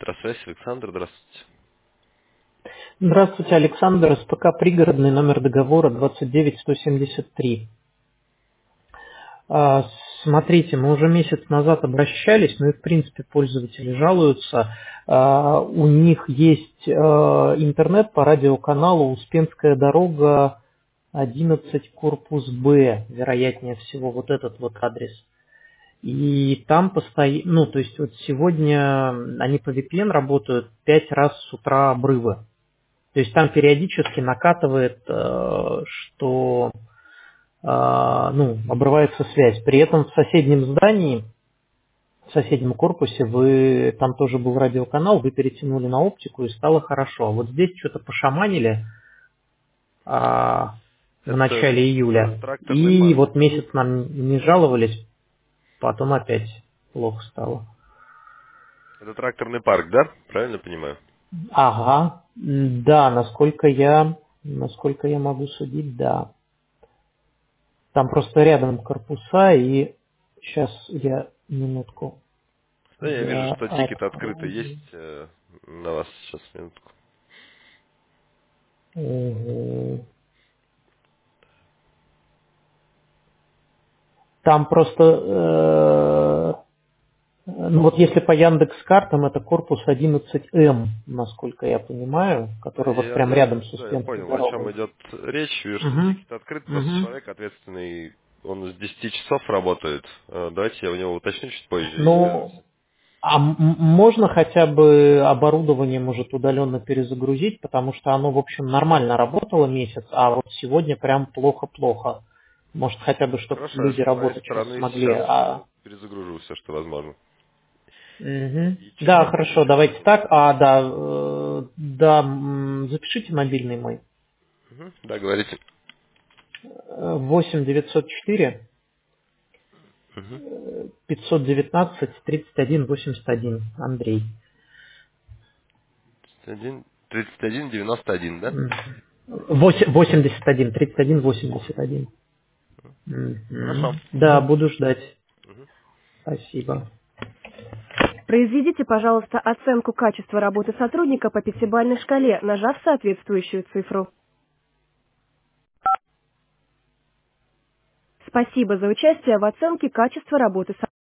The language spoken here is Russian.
Электросвязь, Александр, здравствуйте. Здравствуйте, Александр. СПК «Пригородный», номер договора 29173. Смотрите, мы уже месяц назад обращались, ну и в принципе пользователи жалуются. У них есть интернет по радиоканалу «Успенская дорога 11, корпус Б», вероятнее всего, вот этот вот адрес. И там постоянно, ну то есть вот сегодня они по VPN работают 5 раз с утра обрывы. То есть там периодически накатывает, что обрывается связь. При этом в соседнем здании, в соседнем корпусе, там тоже был радиоканал, вы перетянули на оптику и стало хорошо. А вот здесь что-то пошаманили в Это начале июля. тракторный И парк. вот месяц нам не жаловались, потом опять плохо стало. Это тракторный парк, да? Правильно понимаю? Ага, да, насколько я могу судить, да. Там просто рядом корпуса, и сейчас я минутку. Да, я вижу, Я что тикет открытый открою. есть на вас сейчас, минутку. Мгм. Там просто, ну вот если по Яндекс.Картам, это корпус 11М, насколько я понимаю, Да, который вот прям рядом с я Успенской понял, о чем дорогой. идет речь. Вижу, что Угу, тикет открыт, просто угу. человек ответственный, он с 10 часов работает. Давайте я у него уточню чуть позже и Ну, свяжемся. можно хотя бы оборудование, может, удаленно перезагрузить, потому что оно, в общем, нормально работало месяц, а вот сегодня прям плохо-плохо. Может, хотя бы, чтобы Хорошо, я люди с моей работать сейчас стороны смогли. сейчас перезагружу все, что возможно. Мгм. И через Да, пару хорошо, минут я давайте позвоню. так. Запишите мобильный мой. Мгм. Да, говорите. 8 904 Мгм. 519 31 81. Андрей. 3191, да? 81 31 81. Хорошо. Да, буду ждать. Мгм. Спасибо. Произведите, пожалуйста, оценку качества работы сотрудника по пятибалльной шкале, нажав соответствующую цифру. Спасибо за участие в оценке качества работы сотрудника.